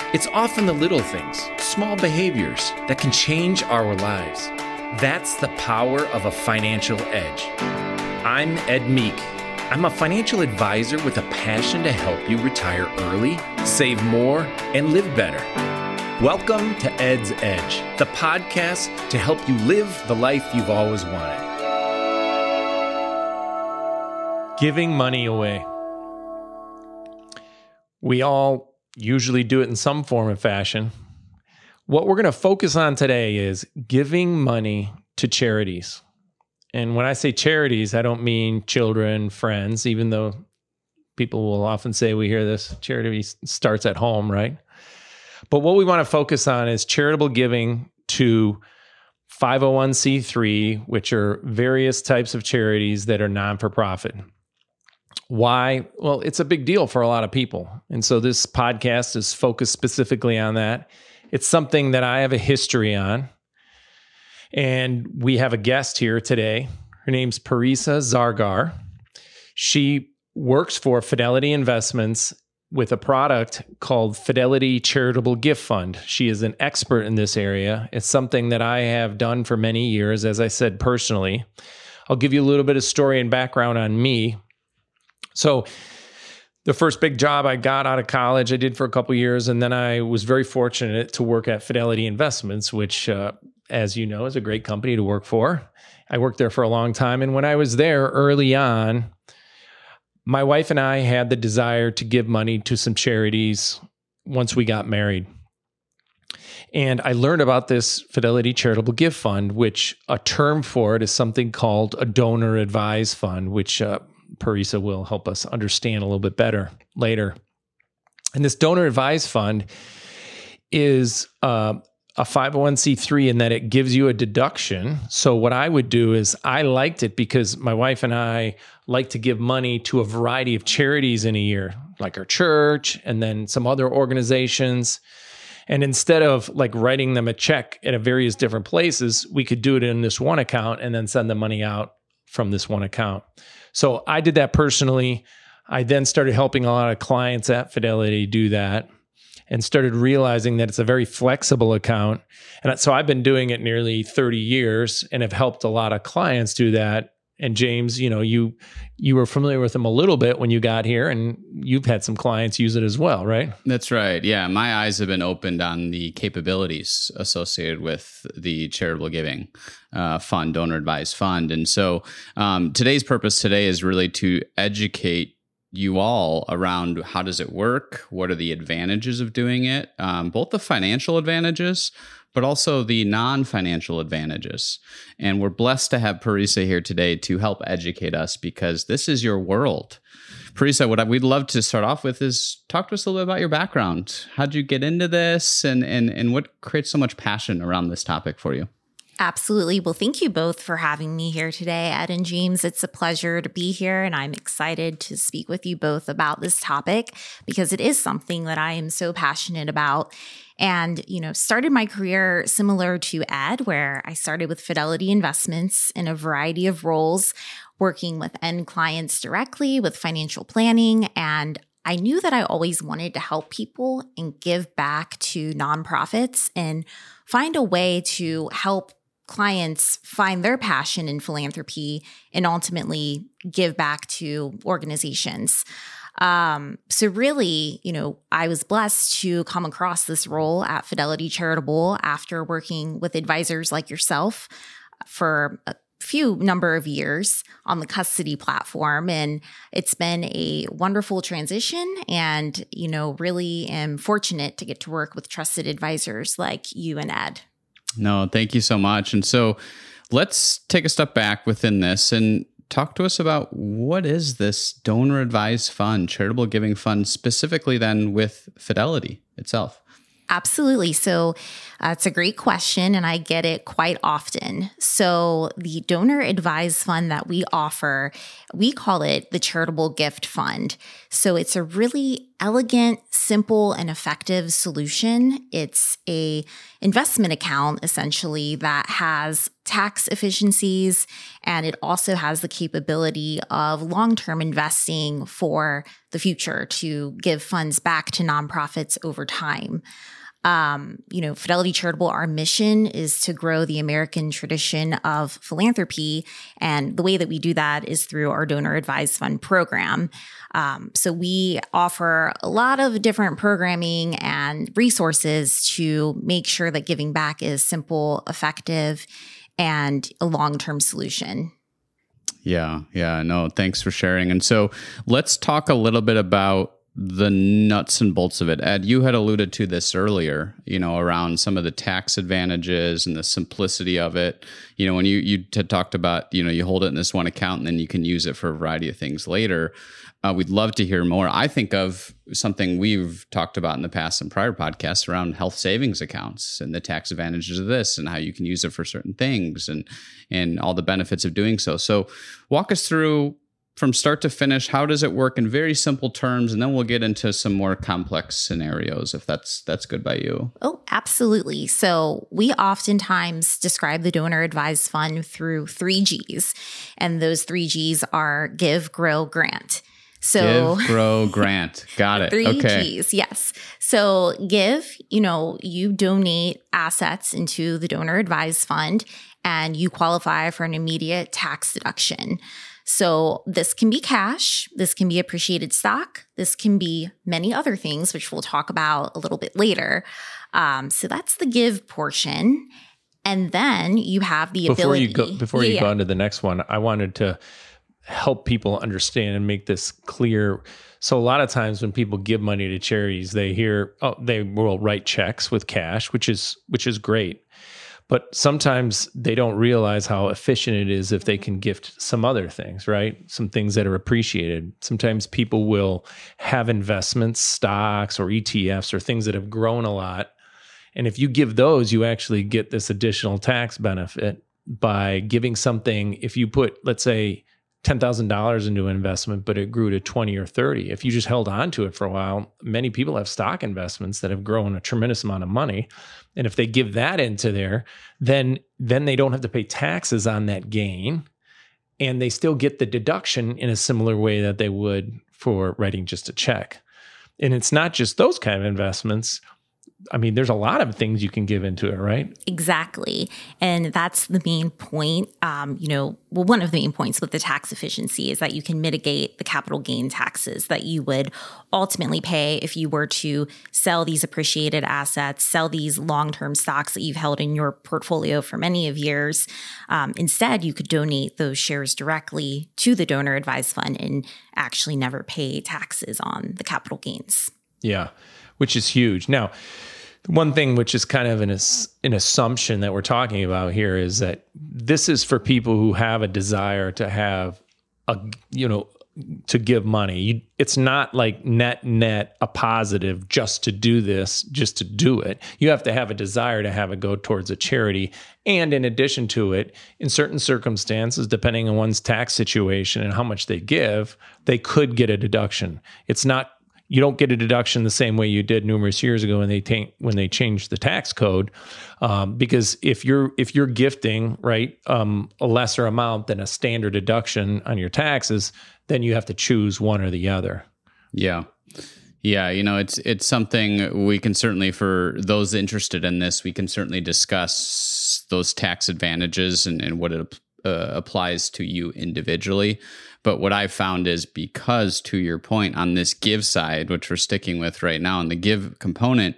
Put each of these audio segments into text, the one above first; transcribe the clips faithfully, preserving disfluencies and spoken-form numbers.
It's often the little things, small behaviors that can change our lives. That's the power of a financial edge. I'm Ed Meek. I'm a financial advisor with a passion to help you retire early, save more, and live better. Welcome to Ed's Edge, the podcast to help you live the life you've always wanted. Giving money away. We all usually do it in some form and fashion. What we're going to focus on today is giving money to charities. And when I say charities, I don't mean children, friends, even though people will often say we hear this, charity starts at home, right? But what we want to focus on is charitable giving to five oh one c three, which are various types of charities that are non-for-profit. Why? Well, it's a big deal for a lot of people. And so this podcast is focused specifically on that. It's something that I have a history on. And we have a guest here today. Her name's Parisa Zargar. She works for Fidelity Investments with a product called Fidelity Charitable Gift Fund. She is an expert in this area. It's something that I have done for many years, as I said, personally. I'll give you a little bit of story and background on me. So the first big job I got out of college, I did for a couple of years, and then I was very fortunate to work at Fidelity Investments, which, uh, as you know, is a great company to work for. I worked there for a long time, and when I was there early on, my wife and I had the desire to give money to some charities once we got married. And I learned about this Fidelity Charitable Gift Fund, which a term for it is something called a donor advised fund, which uh, Parisa will help us understand a little bit better later. And this donor advised fund is uh, a five oh one c three in that it gives you a deduction. So what I would do is I liked it because my wife and I like to give money to a variety of charities in a year, like our church and then some other organizations. And instead of like writing them a check at a various different places, we could do it in this one account and then send the money out from this one account. So I did that personally. I then started helping a lot of clients at Fidelity do that and started realizing that it's a very flexible account. And so I've been doing it nearly thirty years and have helped a lot of clients do that. And James, you know, you you were familiar with them a little bit when you got here, and you've had some clients use it as well, right? That's right. Yeah, my eyes have been opened on the capabilities associated with the charitable giving uh, fund, donor advised fund. And so um, today's purpose today is really to educate you all around how does it work? What are the advantages of doing it? Um, both the financial advantages, but also the non-financial advantages. And we're blessed to have Parisa here today to help educate us because this is your world. Parisa, what we'd love to start off with is talk to us a little bit about your background. How'd you get into this and, and, and what creates so much passion around this topic for you? Absolutely. Well, thank you both for having me here today, Ed and James. It's a pleasure to be here, and I'm excited to speak with you both about this topic because it is something that I am so passionate about. And, you know, started my career similar to Ed, where I started with Fidelity Investments in a variety of roles, working with end clients directly with financial planning. And I knew that I always wanted to help people and give back to nonprofits and find a way to help clients find their passion in philanthropy and ultimately give back to organizations. Um, so really, you know, I was blessed to come across this role at Fidelity Charitable after working with advisors like yourself for a few number of years on the custody platform. And it's been a wonderful transition and, you know, really am fortunate to get to work with trusted advisors like you and Ed. No, thank you so much. And so let's take a step back within this and talk to us about what is this donor advised fund, charitable giving fund, specifically then with Fidelity itself? Absolutely. So uh, it's a great question, and I get it quite often. So the donor advised fund that we offer, we call it the Charitable Gift Fund. So it's a really elegant, simple, and effective solution. It's a investment account essentially that has tax efficiencies, and it also has the capability of long-term investing for the future to give funds back to nonprofits over time. Um, you know, Fidelity Charitable, our mission is to grow the American tradition of philanthropy. And the way that we do that is through our donor advised fund program. Um, so we offer a lot of different programming and resources to make sure that giving back is simple, effective, and a long-term solution. Yeah, yeah, no, thanks for sharing. And so let's talk a little bit about the nuts and bolts of it. Ed, you had alluded to this earlier, you know, around some of the tax advantages and the simplicity of it. You know, when you, you t- talked about, you know, you hold it in this one account and then you can use it for a variety of things later. Uh, we'd love to hear more. I think of something we've talked about in the past in prior podcasts around health savings accounts and the tax advantages of this and how you can use it for certain things and, and all the benefits of doing so. So walk us through from start to finish, how does it work in very simple terms? And then we'll get into some more complex scenarios, if that's that's good by you. Oh, absolutely. So we oftentimes describe the donor advised fund through three G's. And those three G's are give, grow, grant. So give, grow, grant. Got it. Three okay. G's, yes. So give, you know, you donate assets into the donor advised fund and you qualify for an immediate tax deduction. So this can be cash, this can be appreciated stock, this can be many other things, which we'll talk about a little bit later. Um, so that's the give portion. And then you have the before ability. You go, before yeah, you yeah. go on to the next one, I wanted to help people understand and make this clear. So a lot of times when people give money to charities, they hear, oh, they will write checks with cash, which is which is great. But sometimes they don't realize how efficient it is if they can gift some other things, right? Some things that are appreciated. Sometimes people will have investments, stocks or E T Fs or things that have grown a lot. And if you give those, you actually get this additional tax benefit by giving something. If you put, let's say, ten thousand dollars into an investment, but it grew to twenty or thirty. If you just held on to it for a while, many people have stock investments that have grown a tremendous amount of money. And if they give that into there, then, then they don't have to pay taxes on that gain. And they still get the deduction in a similar way that they would for writing just a check. And it's not just those kind of investments. I mean, there's a lot of things you can give into it, right? Exactly. And that's the main point. Um, you know, well, one of the main points with the tax efficiency is that you can mitigate the capital gain taxes that you would ultimately pay if you were to sell these appreciated assets, sell these long-term stocks that you've held in your portfolio for many of years. Um, instead, you could donate those shares directly to the donor advised fund and actually never pay taxes on the capital gains. Yeah, which is huge. Now, one thing which is kind of an, an assumption that we're talking about here is that this is for people who have a desire to have a, you know, to give money. You, it's not like net, net a positive just to do this, just to do it. You have to have a desire to have it go towards a charity. And in addition to it, in certain circumstances, depending on one's tax situation and how much they give, they could get a deduction. It's not You don't get a deduction the same way you did numerous years ago when they ta- when they changed the tax code, um, because if you're if you're gifting right um, a lesser amount than a standard deduction on your taxes, then you have to choose one or the other. Yeah, yeah. You know, it's it's something we can certainly, for those interested in this, we can certainly discuss those tax advantages and, and what it uh, applies to you individually. But what I've found is, because to your point on this give side, which we're sticking with right now, in the give component,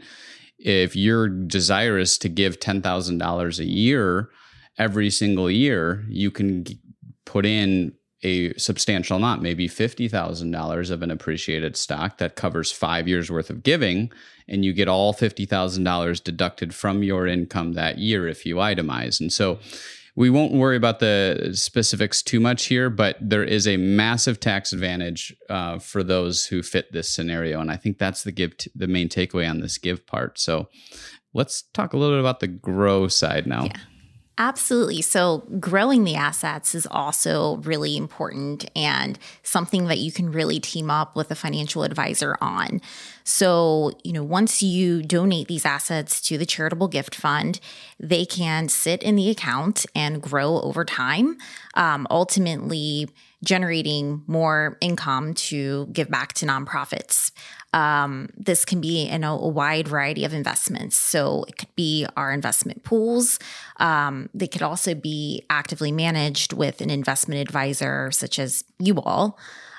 if your desire is to give ten thousand dollars a year, every single year, you can g- put in a substantial amount, maybe fifty thousand dollars of an appreciated stock that covers five years worth of giving, and you get all fifty thousand dollars deducted from your income that year if you itemize. And so we won't worry about the specifics too much here, but there is a massive tax advantage uh, for those who fit this scenario. And I think that's the give, t- the main takeaway on this give part. So let's talk a little bit about the grow side now. Yeah. Absolutely. So growing the assets is also really important and something that you can really team up with a financial advisor on. So, you know, once you donate these assets to the charitable gift fund, they can sit in the account and grow over time, um, ultimately generating more income to give back to nonprofits. Um, this can be in a, a wide variety of investments. So it could be our investment pools. Um, they could also be actively managed with an investment advisor such as you all.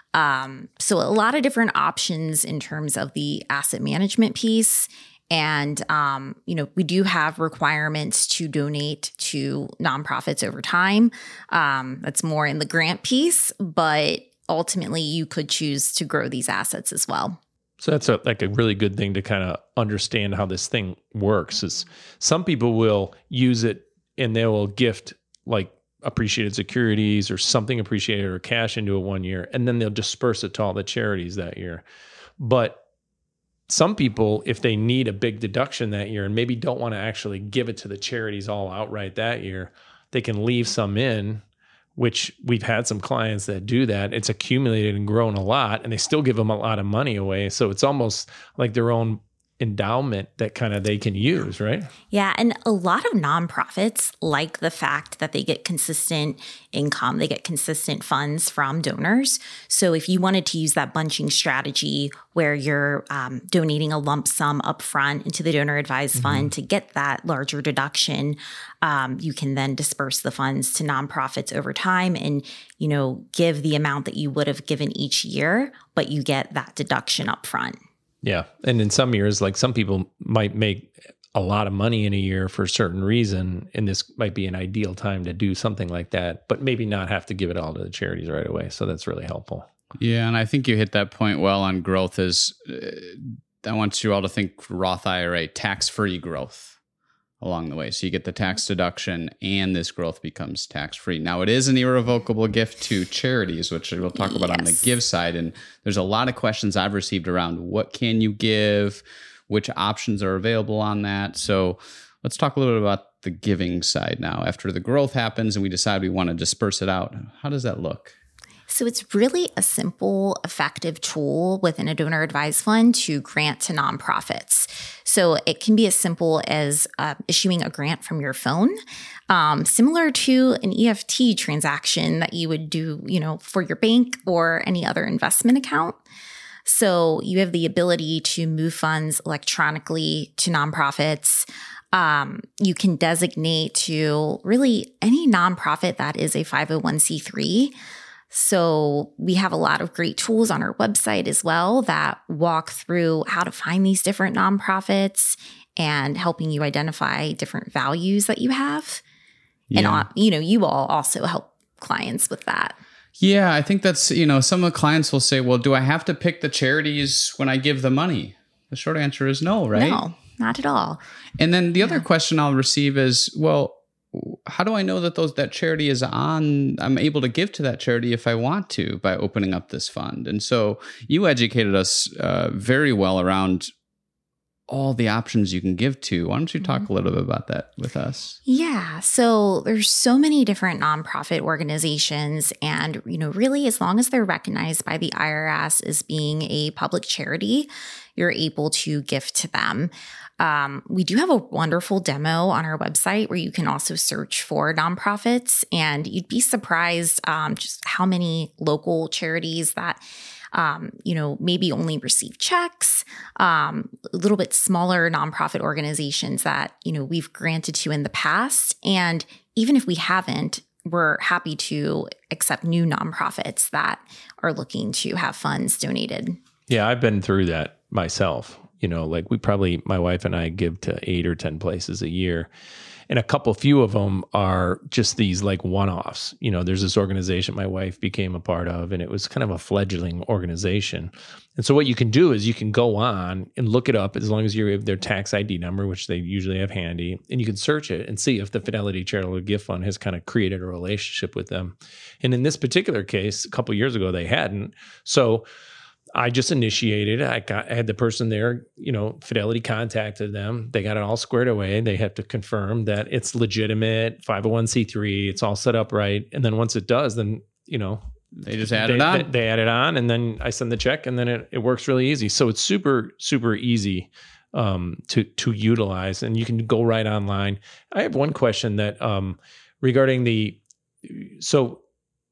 Um, so a lot of different options in terms of the asset management piece. And, um, you know, we do have requirements to donate to nonprofits over time. Um, that's more in the grant piece, but ultimately you could choose to grow these assets as well. So that's a, like a really good thing to kind of understand how this thing works. Is some people will use it and they will gift like appreciated securities or something appreciated or cash into it one year, and then they'll disperse it to all the charities that year. But some people, if they need a big deduction that year and maybe don't want to actually give it to the charities all outright that year, they can leave some in, which we've had some clients that do that. It's accumulated and grown a lot, and they still give them a lot of money away. So it's almost like their own endowment that kind of they can use, right? Yeah. And a lot of nonprofits like the fact that they get consistent income, they get consistent funds from donors. So if you wanted to use that bunching strategy where you're um, donating a lump sum upfront into the donor advised mm-hmm. fund to get that larger deduction, um, you can then disperse the funds to nonprofits over time and, you know, give the amount that you would have given each year, but you get that deduction upfront. Yeah. And in some years, like some people might make a lot of money in a year for a certain reason, and this might be an ideal time to do something like that, but maybe not have to give it all to the charities right away. So that's really helpful. Yeah. And I think you hit that point well on growth is uh, I want you all to think Roth I R A, tax-free growth along the way. So you get the tax deduction and this growth becomes tax-free. Now, it is an irrevocable gift to charities, which we'll talk about yes. on the give side. And there's a lot of questions I've received around what can you give, which options are available on that. So let's talk a little bit about the giving side now. After the growth happens and we decide we want to disperse it out, how does that look? So it's really a simple, effective tool within a donor advised fund to grant to nonprofits. So it can be as simple as uh, issuing a grant from your phone, um, similar to an E F T transaction that you would do, you know, for your bank or any other investment account. So you have the ability to move funds electronically to nonprofits. Um, you can designate to really any nonprofit that is a five oh one c three. So we have a lot of great tools on our website as well that walk through how to find these different nonprofits and helping you identify different values that you have. Yeah. And, you know, you all also help clients with that. Yeah, I think that's, you know, some of the clients will say, well, do I have to pick the charities when I give the money? The short answer is no, right? No, not at all. And then the yeah. other question I'll receive is, well, how do I know that those that charity is on, I'm able to give to that charity if I want to by opening up this fund? And so you educated us uh, very well around all the options you can give to. Why don't you talk a little bit about that with us? Yeah. So there's so many different nonprofit organizations, and, you know, really as long as they're recognized by the I R S as being a public charity, you're able to gift to them. Um, we do have a wonderful demo on our website where you can also search for nonprofits, and you'd be surprised um, just how many local charities that, um, you know, maybe only receive checks, um, a little bit smaller nonprofit organizations that, you know, we've granted to in the past. And even if we haven't, we're happy to accept new nonprofits that are looking to have funds donated. Yeah, I've been through that myself. You know, like we probably, my wife and I give to eight or ten places a year. And a couple, few of them are just these like one-offs. You know, there's this organization my wife became a part of, and it was kind of a fledgling organization. And so what you can do is you can go on and look it up as long as you have their tax I D number, which they usually have handy, and you can search it and see if the Fidelity Charitable Gift Fund has kind of created a relationship with them. And in this particular case, a couple of years ago, they hadn't. So I just initiated. I got, I had the person there, you know, Fidelity contacted them. They got it all squared away. They have to confirm that it's legitimate, five oh one c three, it's all set up right. And then once it does, then, you know, they just add they, it on. They, they add it on, and then I send the check, and then it, it works really easy. So it's super, super easy um, to, to utilize, and you can go right online. I have one question that um, regarding the, so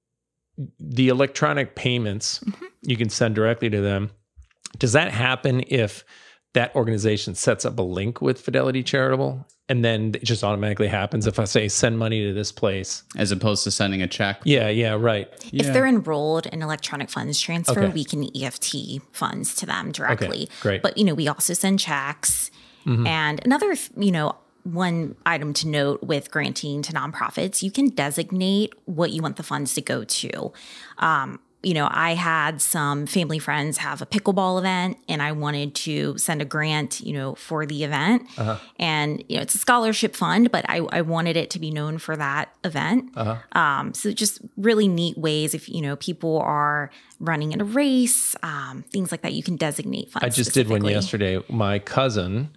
the electronic payments, mm-hmm. you can send directly to them. Does that happen if that organization sets up a link with Fidelity Charitable, and then it just automatically happens if I say send money to this place, as opposed to sending a check? Yeah, yeah, right. If yeah. they're enrolled in electronic funds transfer, Okay. we can E F T funds to them directly. Okay, great. But, you know, we also send checks. Mm-hmm. And another, you know, one item to note with granting to nonprofits, you can designate what you want the funds to go to. Um, you know, I had some family friends have a pickleball event, and I wanted to send a grant, you know, for the event. Uh-huh. And, you know, it's a scholarship fund, but I, I wanted it to be known for that event. Uh-huh. Um, so just really neat ways if, you know, people are running in a race, um, things like that, you can designate funds. I just did one yesterday. My cousin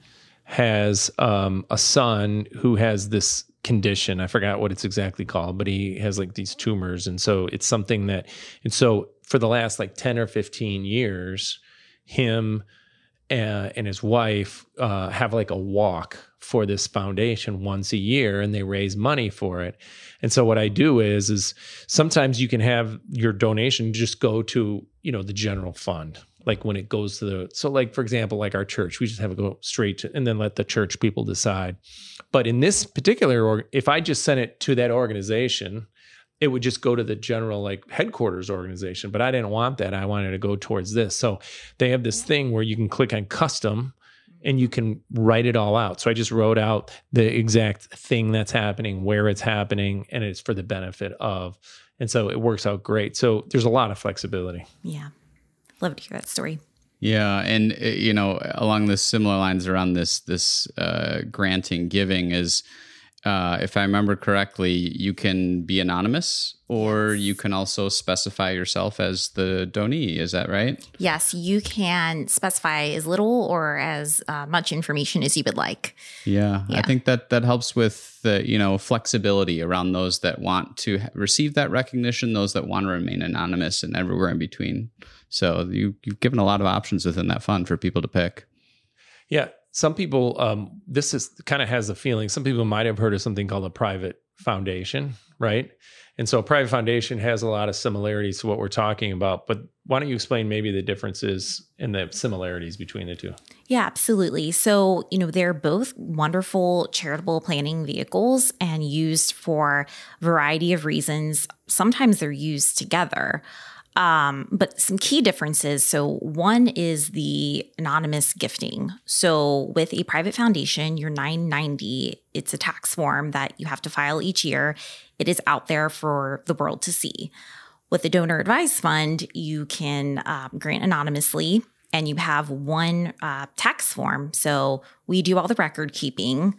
has um, a son who has this condition. I forgot what it's exactly called, but he has like these tumors. And so it's something that, and so for the last like ten or fifteen years, him uh, and his wife uh, have like a walk for this foundation once a year, and they raise money for it. And so what I do is, is sometimes you can have your donation just go to, you know, the general fund. Like when it goes to the, so like, for example, like our church, we just have it go straight to, and then let the church people decide. But in this particular, org, if I just sent it to that organization, it would just go to the general like headquarters organization. But I didn't want that. I wanted to go towards this. So they have this thing where you can click on custom and you can write it all out. So I just wrote out the exact thing that's happening, where it's happening, and it's for the benefit of. And so it works out great. So there's a lot of flexibility. Yeah. Love to hear that story. Yeah, and uh, you know, along the similar lines around this this uh, granting giving is, uh, if I remember correctly, you can be anonymous, or you can also specify yourself as the donee. Is that right? Yes, you can specify as little or as uh, much information as you would like. Yeah, yeah, I think that that helps with the, you know, flexibility around those that want to receive that recognition, those that want to remain anonymous, and everywhere in between. So you, you've given a lot of options within that fund for people to pick. Yeah. Some people, um, this is kind of has a feeling, some people might have heard of something called a private foundation, right? And so a private foundation has a lot of similarities to what we're talking about. But why don't you explain maybe the differences and the similarities between the two? Yeah, absolutely. So, you know, they're both wonderful charitable planning vehicles and used for a variety of reasons. Sometimes they're used together. Um, but some key differences. So one is the anonymous gifting. So with a private foundation, your nine ninety, it's a tax form that you have to file each year. It is out there for the world to see. With a donor advised fund, you can um, grant anonymously, and you have one uh, tax form. So we do all the record keeping.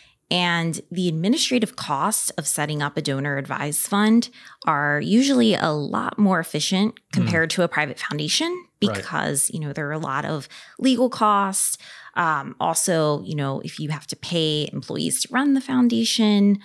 And the administrative costs of setting up a donor advised fund are usually a lot more efficient compared mm. to a private foundation because, right. you know, there are a lot of legal costs. Um, also, you know, if you have to pay employees to run the foundation,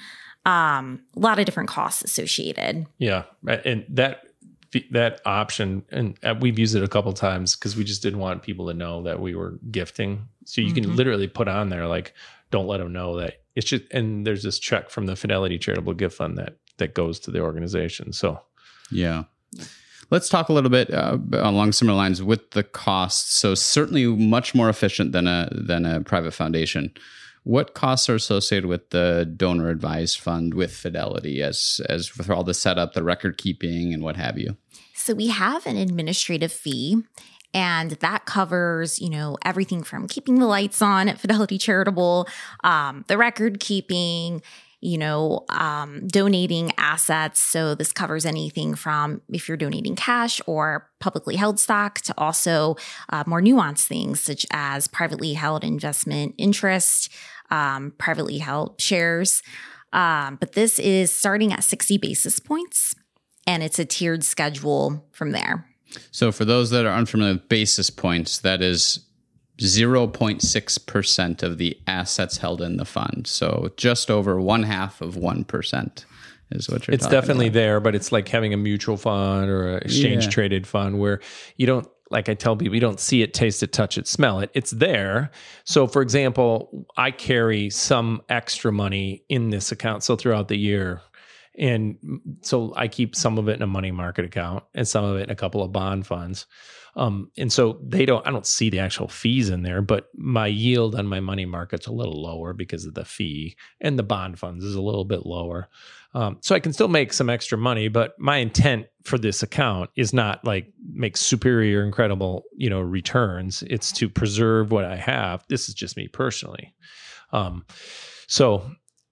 um, a lot of different costs associated. Yeah. And that that option, and we've used it a couple of times because we just didn't want people to know that we were gifting. So you mm-hmm. can literally put on there, like, don't let them know that it's just, and there's this check from the Fidelity Charitable Gift Fund that that goes to the organization. So, yeah. Let's talk a little bit uh, along similar lines with the costs. So certainly much more efficient than a than a private foundation. What costs are associated with the donor advised fund with Fidelity, as as for all the setup, the record keeping, and what have you? So we have an administrative fee. And that covers, you know, everything from keeping the lights on at Fidelity Charitable, um, the record keeping, you know, um, donating assets. So this covers anything from if you're donating cash or publicly held stock to also uh, more nuanced things such as privately held investment interest, um, privately held shares. Um, but this is starting at sixty basis points, and it's a tiered schedule from there. So for those that are unfamiliar with basis points, that is zero point six percent of the assets held in the fund. So just over one half of one percent is what you're it's talking definitely about. there, but it's like having a mutual fund or an exchange Yeah. traded fund where you don't, like I tell people, you don't see it, taste it, touch it, smell it. It's there. So for example, I carry some extra money in this account. So throughout the year, and so I keep some of it in a money market account and some of it in a couple of bond funds. Um, and so they don't, I don't see the actual fees in there, but my yield on my money market's a little lower because of the fee, and the bond funds is a little bit lower. Um, so I can still make some extra money, but my intent for this account is not like make superior, incredible, you know, returns. It's to preserve what I have. This is just me personally. Um, so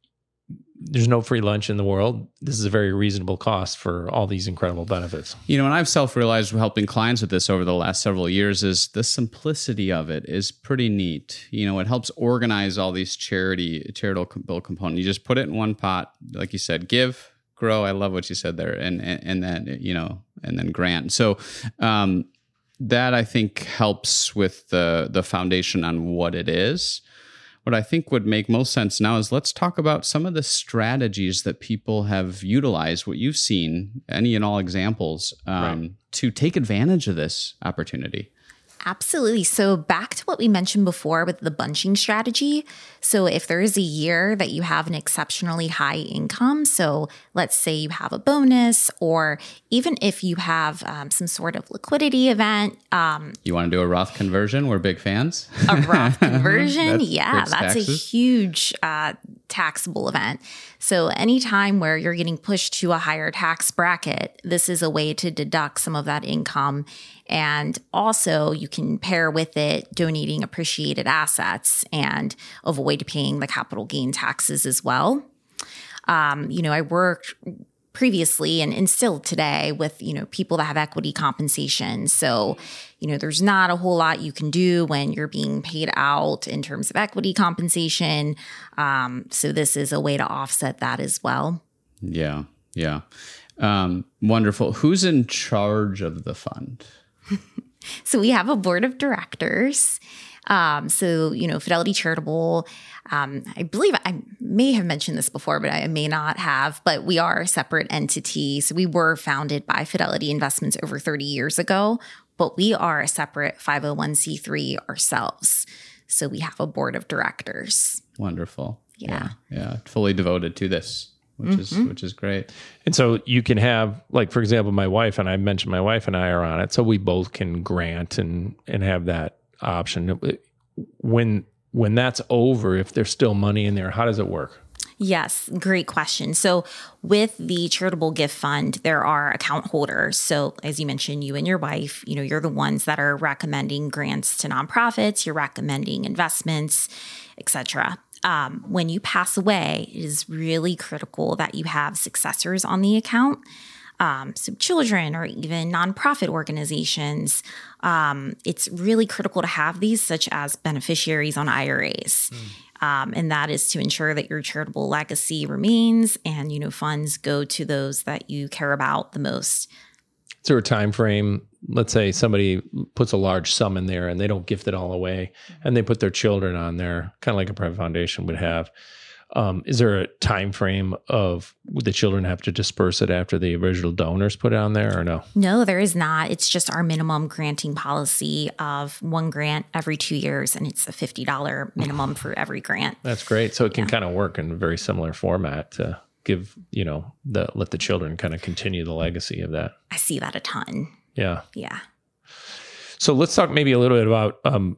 there's no free lunch in the world. This is a very reasonable cost for all these incredible benefits. You know, and I've self-realized helping clients with this over the last several years is the simplicity of it is pretty neat. You know, it helps organize all these charity, charitable components. You just put it in one pot, like you said, give, grow. I love what you said there. And, and, and then, you know, and then grant. So, um, that I think helps with the, the foundation on what it is. What I think would make most sense now is let's talk about some of the strategies that people have utilized, what you've seen, any and all examples, um, right. to take advantage of this opportunity. Absolutely. So back to what we mentioned before with the bunching strategy. So if there is a year that you have an exceptionally high income, so let's say you have a bonus, or even if you have um, some sort of liquidity event. Um, you want to do a Roth conversion? We're big fans. A Roth conversion? that's yeah, that's taxes. a huge uh, taxable event. So anytime where you're getting pushed to a higher tax bracket, this is a way to deduct some of that income. And also you can pair with it donating appreciated assets and avoid paying the capital gain taxes as well. Um, you know, I worked previously and, and still today with, you know, people that have equity compensation. So, you know, there's not a whole lot you can do when you're being paid out in terms of equity compensation. Um, so this is a way to offset that as well. Yeah. Yeah. Um, wonderful. Who's in charge of the fund? So we have a board of directors. Um, so, you know, Fidelity Charitable, um, I believe I may have mentioned this before, but I may not have, but we are a separate entity. So we were founded by Fidelity Investments over thirty years ago, but we are a separate five oh one c three ourselves. So we have a board of directors. Wonderful. Yeah. Yeah. yeah. Fully devoted to this. Which mm-hmm. is which is great. And so you can have, like, for example, my wife and I mentioned my wife and I are on it, so we both can grant and and have that option. When when that's over, if there's still money in there, how does it work? Yes, great question. So with the charitable gift fund, there are account holders. So as you mentioned, you and your wife, you know, you're the ones that are recommending grants to nonprofits, you're recommending investments, et cetera. Um, when you pass away, it is really critical that you have successors on the account. Um, so children or even nonprofit organizations, um, it's really critical to have these, such as beneficiaries on I R As. Mm. Um, and that is to ensure that your charitable legacy remains and, you know, funds go to those that you care about the most. Is there a time frame? Let's say somebody puts a large sum in there and they don't gift it all away, and they put their children on there, kind of like a private foundation would have. Um, is there a time frame of would the children have to disperse it after the original donors put it on there, or no? No, there is not. It's just our minimum granting policy of one grant every two years, and it's a fifty dollars minimum for every grant. That's great. So it can yeah. kind of work in a very similar format to give, you know, the let the children kind of continue the legacy of that. I see that a ton. Yeah. Yeah. So let's talk maybe a little bit about, um,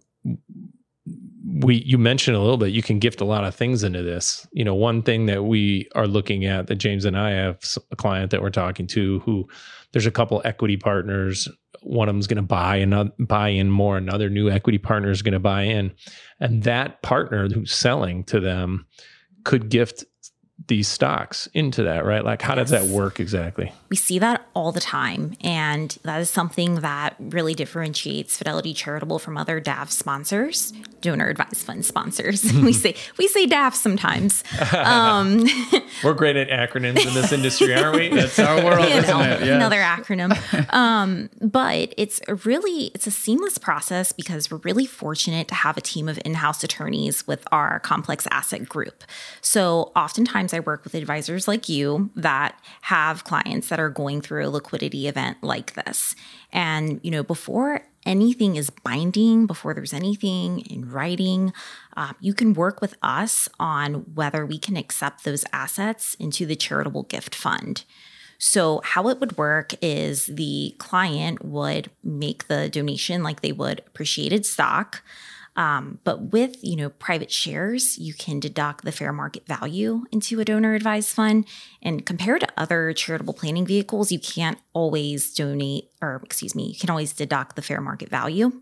we, you mentioned a little bit, you can gift a lot of things into this. You know, one thing that we are looking at, that James and I have a client that we're talking to who there's a couple equity partners. One of them's going to buy another, buy in more. Another new equity partner is going to buy in. And that partner who's selling to them could gift these stocks into that, right? Like, how yes. does that work exactly? We see that all the time. And that is something that really differentiates Fidelity Charitable from other D A F sponsors, donor advised fund sponsors. we say we say D A F sometimes. Um, We're great at acronyms in this industry, aren't we? That's our world, you know, isn't it? Yes. Another acronym. Um, but it's a really, it's a seamless process because we're really fortunate to have a team of in-house attorneys with our complex asset group. So oftentimes I work with advisors like you that have clients that are going through a liquidity event like this. And, you know, before anything is binding, before there's anything in writing, uh, you can work with us on whether we can accept those assets into the charitable gift fund. So how it would work is the client would make the donation like they would appreciated stock. Um, but with, you know, private shares, you can deduct the fair market value into a donor advised fund. And compared to other charitable planning vehicles, you can't always donate, or excuse me, you can always deduct the fair market value.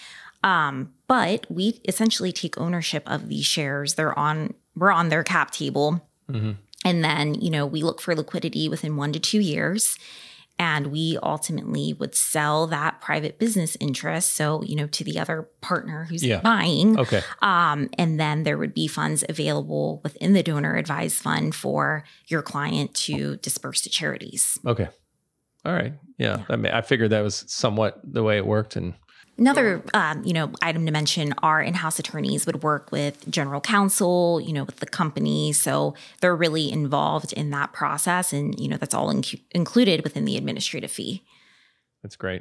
Um, but we essentially take ownership of these shares. They're on, we're on their cap table. Mm-hmm. And then, you know, we look for liquidity within one to two years. And we ultimately would sell that private business interest, so, you know, to the other partner who's yeah. buying. Okay. Um, and then there would be funds available within the donor advised fund for your client to disperse to charities. Okay. All right. Yeah. yeah. I mean, I figured that was somewhat the way it worked. And Another, um, you know, item to mention, our in-house attorneys would work with general counsel, you know, with the company. So they're really involved in that process. And, you know, that's all in- included within the administrative fee. That's great.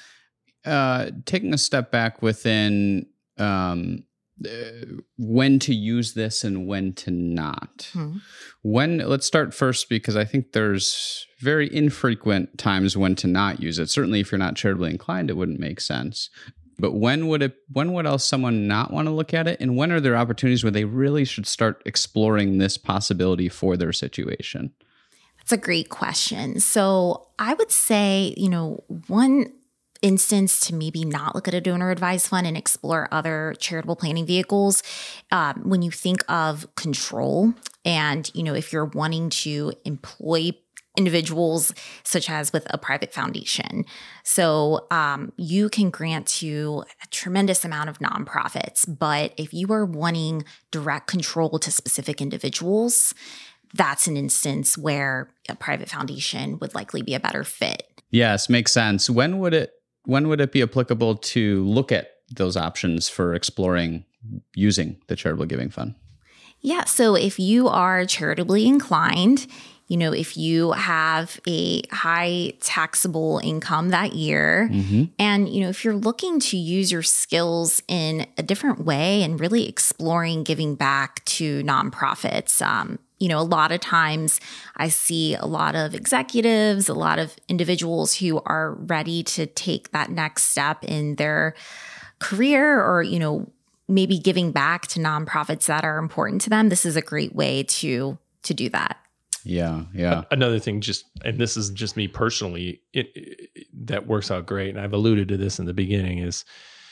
Uh, taking a step back within um, uh, when to use this and when to not. Hmm. When, let's start first, because I think there's very infrequent times when to not use it. Certainly, if you're not charitably inclined, it wouldn't make sense. But when would it? When would else someone not want to look at it? And when are there opportunities where they really should start exploring this possibility for their situation? That's a great question. So I would say, you know, one instance to maybe not look at a donor advised fund and explore other charitable planning vehicles, um, when you think of control, and, you know, if you're wanting to employ individuals, such as with a private foundation. So um, you can grant to a tremendous amount of nonprofits, but if you are wanting direct control to specific individuals, that's an instance where a private foundation would likely be a better fit. Yes, makes sense. When would it when would it be applicable to look at those options for exploring using the charitable giving fund? Yeah, so if you are charitably inclined, you know, if you have a high taxable income that year, mm-hmm. and, you know, if you're looking to use your skills in a different way and really exploring giving back to nonprofits, um, you know, a lot of times I see a lot of executives, a lot of individuals who are ready to take that next step in their career, or, you know, maybe giving back to nonprofits that are important to them. This is a great way to to do that. Yeah, yeah. Another thing, just, and this is just me personally, it, it that works out great, and I've alluded to this in the beginning, is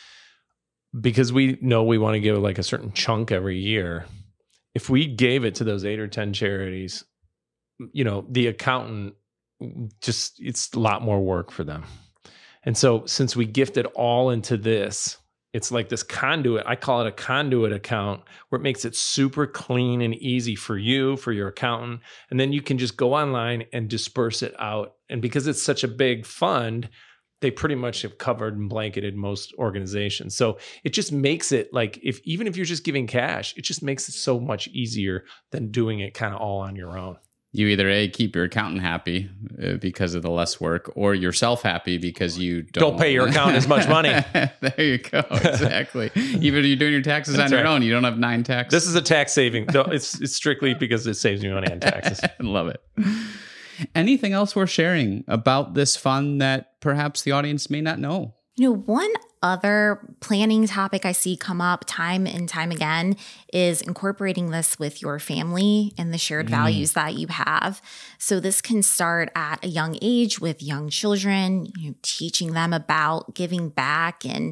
because we know we want to give like a certain chunk every year. If we gave it to those eight or ten charities, you know, the accountant just, it's a lot more work for them. And so since we gift it all into this, it's like this conduit. I call it a conduit account, where it makes it super clean and easy for you, for your accountant. And then you can just go online and disperse it out. And because it's such a big fund, they pretty much have covered and blanketed most organizations. So it just makes it like, if even if you're just giving cash, it just makes it so much easier than doing it kind of all on your own. You either A, keep your accountant happy uh, because of the less work, or yourself happy because you don't, don't pay your accountant as much money. There you go. Exactly. Even if you're doing your taxes That's on right. your own, you don't have nine taxes. This is a tax saving. No, it's it's strictly because it saves you money on taxes. Love it. Anything else worth sharing about this fund that perhaps the audience may not know? You know, one other planning topic I see come up time and time again is incorporating this with your family and the shared mm. values that you have. So this can start at a young age with young children, you know, teaching them about giving back and,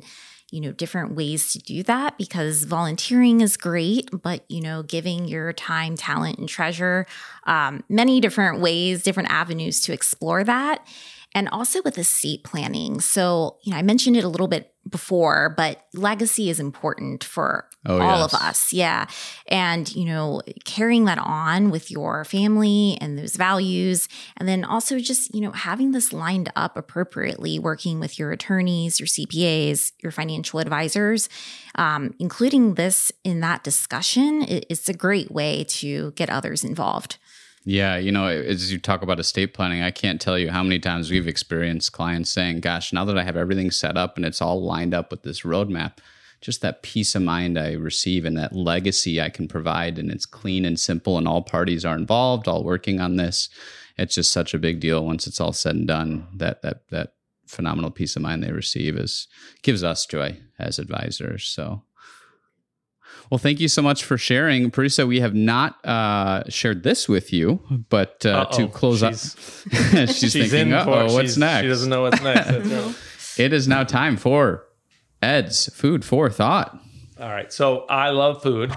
you know, different ways to do that, because volunteering is great, but, you know, giving your time, talent, and treasure, um, many different ways, different avenues to explore that. And also with estate planning. So, you know, I mentioned it a little bit before, but legacy is important for oh, all yes. of us. Yeah. And, you know, carrying that on with your family and those values. And then also just, you know, having this lined up appropriately, working with your attorneys, your C P As, your financial advisors, um, including this in that discussion. It, it's a great way to get others involved. Yeah, you know, as you talk about estate planning, I can't tell you how many times we've experienced clients saying, gosh, now that I have everything set up and it's all lined up with this roadmap, just that peace of mind I receive and that legacy I can provide, and it's clean and simple and all parties are involved, all working on this. It's just such a big deal once it's all said and done. That that that phenomenal peace of mind they receive is gives us joy as advisors. So well, thank you so much for sharing. Parisa, we have not uh, shared this with you, but uh, to close she's, up, she's, she's thinking, uh-oh, what's next? She doesn't know what's next. That's right. It is now time for Ed's Food for Thought. All right. So I love food.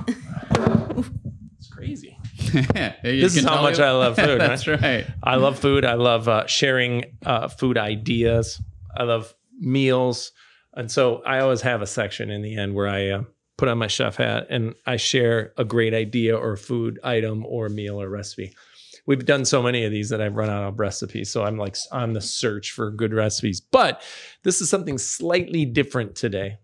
It's crazy. This is how much you. I love food. That's right? right. I love food. I love uh, sharing uh, food ideas. I love meals. And so I always have a section in the end where I uh, put on my chef hat and I share a great idea or a food item or meal or recipe. We've done so many of these that I've run out of recipes. So I'm like on the search for good recipes. But this is something slightly different today.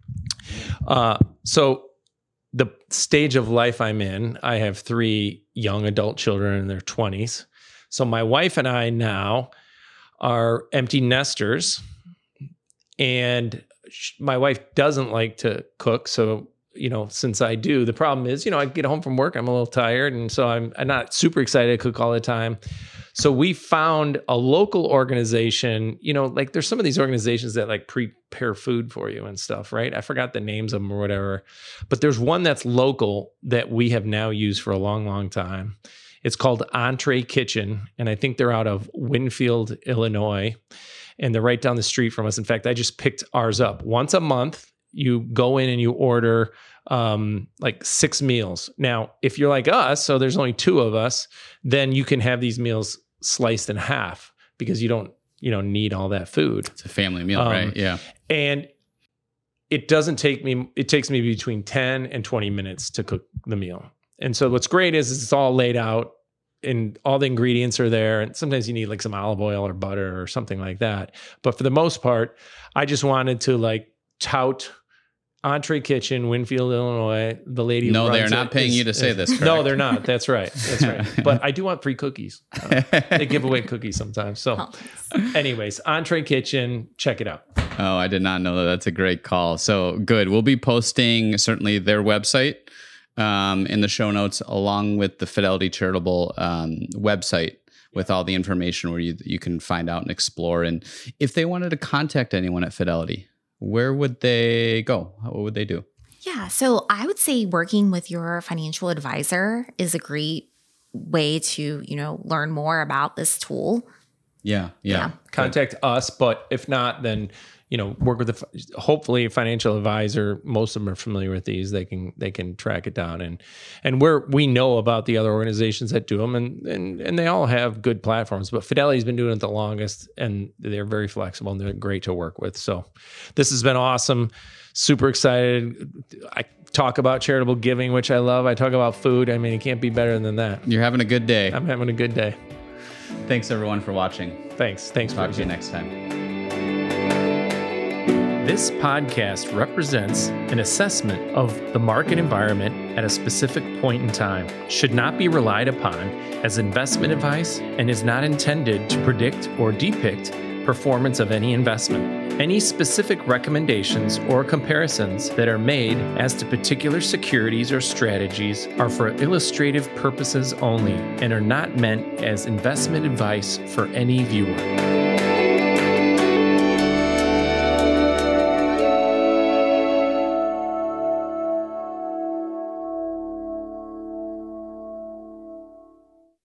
Uh, so the stage of life I'm in, I have three young adult children in their twenties. So my wife and I now are empty nesters. And my wife doesn't like to cook. So, you know, since I do, the problem is, you know, I get home from work, I'm a little tired. And so I'm, I'm not super excited to cook all the time. So we found a local organization, you know, like there's some of these organizations that like prepare food for you and stuff, right? I forgot the names of them or whatever, but there's one that's local that we have now used for a long, long time. It's called Entree Kitchen. And I think they're out of Winfield, Illinois. And they're right down the street from us. In fact, I just picked ours up. Once a month, you go in and you order um, like six meals. Now, if you're like us, so there's only two of us, then you can have these meals sliced in half because you don't, you know, need all that food. It's a family meal, um, right? Yeah. And it doesn't take me, it takes me between ten and twenty minutes to cook the meal. And so what's great is, is it's all laid out. And all the ingredients are there. And sometimes you need like some olive oil or butter or something like that. But for the most part, I just wanted to like tout Entree Kitchen, Winfield, Illinois. The lady No, who they're runs not it paying is, you to say is, this, correct? No, they're not. That's right. That's right. But I do want free cookies. Uh, they give away cookies sometimes. So anyways, Entree Kitchen, check it out. Oh, I did not know that. That's a great call. So good. We'll be posting certainly their website Um, in the show notes, along with the Fidelity Charitable um, website with all the information where you you can find out and explore. And if they wanted to contact anyone at Fidelity, where would they go? What would they do? Yeah, so I would say working with your financial advisor is a great way to, you know, learn more about this tool. Yeah, yeah. Yeah. Contact us, but if not, then you know, work with the hopefully a financial advisor. Most of them are familiar with these. They can they can track it down, and and we're we know about the other organizations that do them, and and and they all have good platforms. But Fidelity's been doing it the longest, and they're very flexible and they're great to work with. So this has been awesome. Super excited. I talk about charitable giving, which I love. I talk about food. I mean, it can't be better than that. You're having a good day. I'm having a good day. Thanks everyone for watching. Thanks. Thanks. Talk for to you next time. This podcast represents an assessment of the market environment at a specific point in time, should not be relied upon as investment advice, and is not intended to predict or depict performance of any investment. Any specific recommendations or comparisons that are made as to particular securities or strategies are for illustrative purposes only and are not meant as investment advice for any viewer.